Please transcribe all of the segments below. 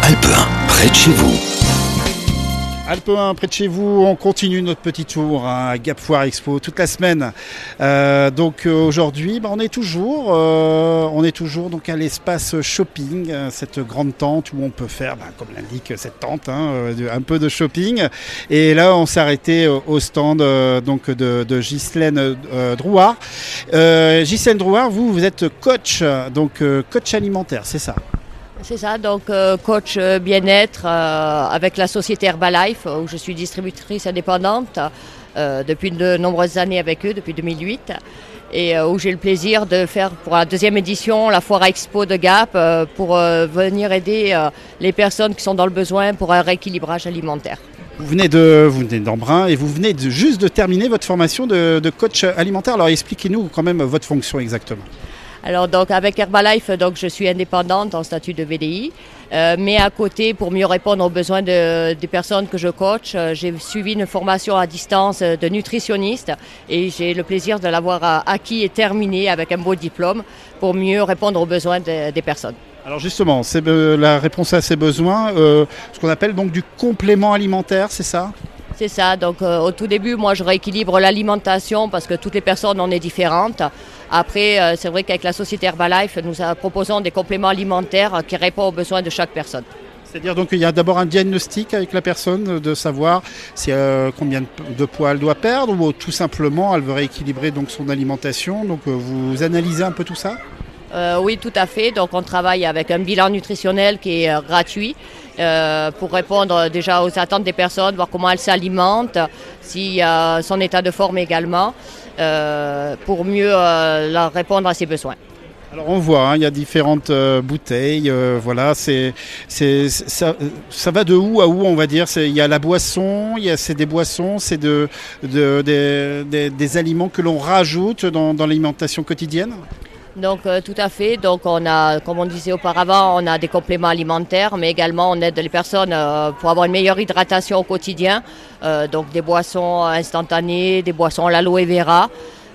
Alpe 1, près de chez vous. Alpe 1, près de chez vous, on continue notre petit tour à Gap Foire Expo toute la semaine. Aujourd'hui, on est toujours donc à l'espace shopping, cette grande tente où on peut faire, comme l'indique cette tente, un peu de shopping. Et là, on s'est arrêté au stand de Ghislaine Drouard. Ghislaine Drouard, vous êtes coach, coach alimentaire, c'est ça? C'est ça, donc coach bien-être avec la société Herbalife où je suis distributrice indépendante depuis de nombreuses années avec eux, depuis 2008 et où j'ai le plaisir de faire pour la deuxième édition la Foire Expo de Gap pour venir aider les personnes qui sont dans le besoin pour un rééquilibrage alimentaire. Vous venez d'Embrun et vous venez juste de terminer votre formation de coach alimentaire. Alors expliquez-nous quand même votre fonction exactement. Alors donc avec Herbalife, je suis indépendante en statut de VDI, mais à côté pour mieux répondre aux besoins des personnes que je coach, j'ai suivi une formation à distance de nutritionniste et j'ai le plaisir de l'avoir acquis et terminé avec un beau diplôme pour mieux répondre aux besoins des personnes. Alors justement, c'est la réponse à ces besoins, ce qu'on appelle donc du complément alimentaire, c'est ça ? C'est ça, donc au tout début, moi je rééquilibre l'alimentation parce que toutes les personnes on est différentes. Après, c'est vrai qu'avec la société Herbalife, nous proposons des compléments alimentaires qui répondent aux besoins de chaque personne. C'est-à-dire donc il y a d'abord un diagnostic avec la personne de savoir combien de poids elle doit perdre ou tout simplement elle veut rééquilibrer donc son alimentation. Donc vous analysez un peu tout ça ? Oui, tout à fait. Donc on travaille avec un bilan nutritionnel qui est gratuit pour répondre déjà aux attentes des personnes, voir comment elles s'alimentent, son état de forme également, pour mieux leur répondre à ses besoins. Alors on voit, il y a différentes bouteilles, ça va de où à où on va dire. Il y a la boisson, c'est des boissons, c'est des aliments que l'on rajoute dans l'alimentation quotidienne. Donc tout à fait, donc on a, comme on disait auparavant, on a des compléments alimentaires, mais également on aide les personnes pour avoir une meilleure hydratation au quotidien, donc des boissons instantanées, des boissons à l'aloe vera.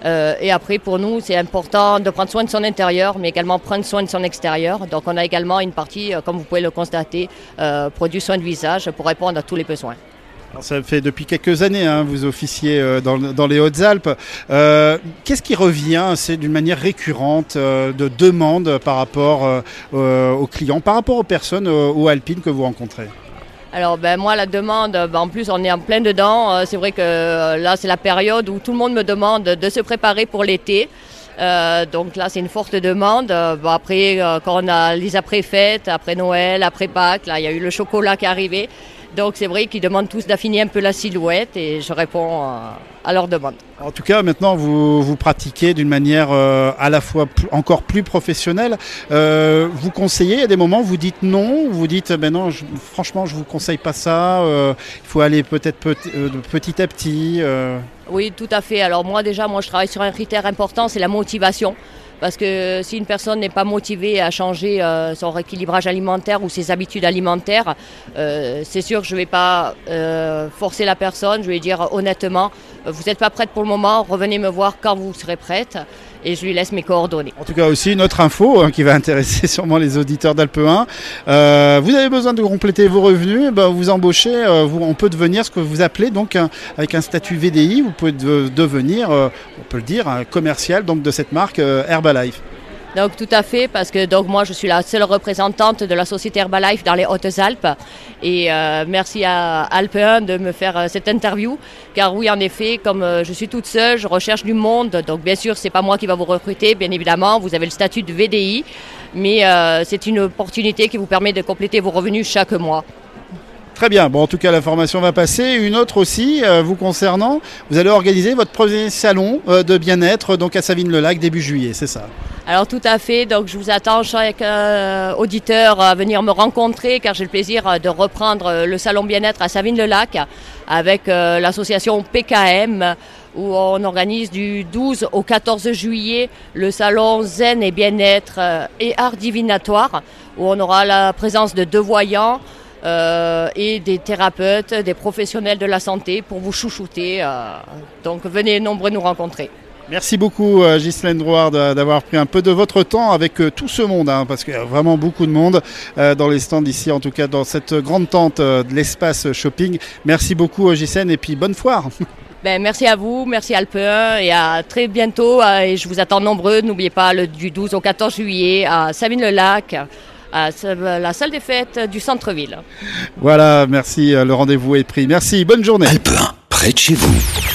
Et après pour nous c'est important de prendre soin de son intérieur, mais également prendre soin de son extérieur. Donc on a également une partie, comme vous pouvez le constater, produits soins de visage pour répondre à tous les besoins. Alors ça fait depuis quelques années, vous officiez dans les Hautes-Alpes. Qu'est-ce qui revient, c'est d'une manière récurrente de demande par rapport aux clients, par rapport aux personnes, aux alpines que vous rencontrez ? Alors moi la demande, en plus on est en plein dedans. C'est vrai que là c'est la période où tout le monde me demande de se préparer pour l'été. Donc là c'est une forte demande. Après quand on a les après-fêtes, après Noël, après Pâques, là il y a eu le chocolat qui est arrivé. Donc c'est vrai qu'ils demandent tous d'affiner un peu la silhouette et je réponds à leurs demandes. En tout cas, maintenant vous pratiquez d'une manière à la fois encore plus professionnelle. Vous conseillez, il y a des moments où vous dites non, vous dites non, franchement je ne vous conseille pas ça, il faut aller peut-être petit à petit. Oui, tout à fait. Alors moi je travaille sur un critère important, c'est la motivation. Parce que si une personne n'est pas motivée à changer son rééquilibrage alimentaire ou ses habitudes alimentaires, c'est sûr que je ne vais pas forcer la personne. Je vais dire honnêtement, vous n'êtes pas prête pour le moment, revenez me voir quand vous serez prête et je lui laisse mes coordonnées. En tout cas aussi une autre info qui va intéresser sûrement les auditeurs d'Alpe 1. Vous avez besoin de compléter vos revenus, vous embauchez, on peut devenir ce que vous appelez donc avec un statut VDI, vous pouvez devenir, on peut le dire, un commercial donc, de cette marque Herbalife. Donc tout à fait, parce que moi je suis la seule représentante de la société Herbalife dans les Hautes-Alpes et merci à Alpe 1 de me faire cette interview, car oui en effet, comme je suis toute seule, je recherche du monde, donc bien sûr c'est pas moi qui va vous recruter, bien évidemment, vous avez le statut de VDI, mais c'est une opportunité qui vous permet de compléter vos revenus chaque mois. Très bien, en tout cas la formation va passer. Une autre aussi, vous concernant, vous allez organiser votre premier salon de bien-être donc à Savines-le-Lac début juillet, c'est ça ? Alors tout à fait, donc je vous attends chaque auditeur à venir me rencontrer car j'ai le plaisir de reprendre le salon bien-être à Savines-le-Lac avec l'association PKM où on organise du 12 au 14 juillet le salon Zen et bien-être et art divinatoire où on aura la présence de 2 voyants et des thérapeutes, des professionnels de la santé pour vous chouchouter. Donc venez nombreux nous rencontrer. Merci beaucoup Ghislaine Drouard d'avoir pris un peu de votre temps avec tout ce monde, parce qu'il y a vraiment beaucoup de monde dans les stands ici, en tout cas dans cette grande tente de l'espace shopping. Merci beaucoup Ghislaine et puis bonne foire. Merci à vous, merci Alpe 1 et à très bientôt. Et je vous attends nombreux. N'oubliez pas du 12 au 14 juillet à Savines-le-Lac, à la salle des fêtes du centre-ville. Voilà, merci, le rendez-vous est pris. Merci, bonne journée. Alpe 1, près de chez vous.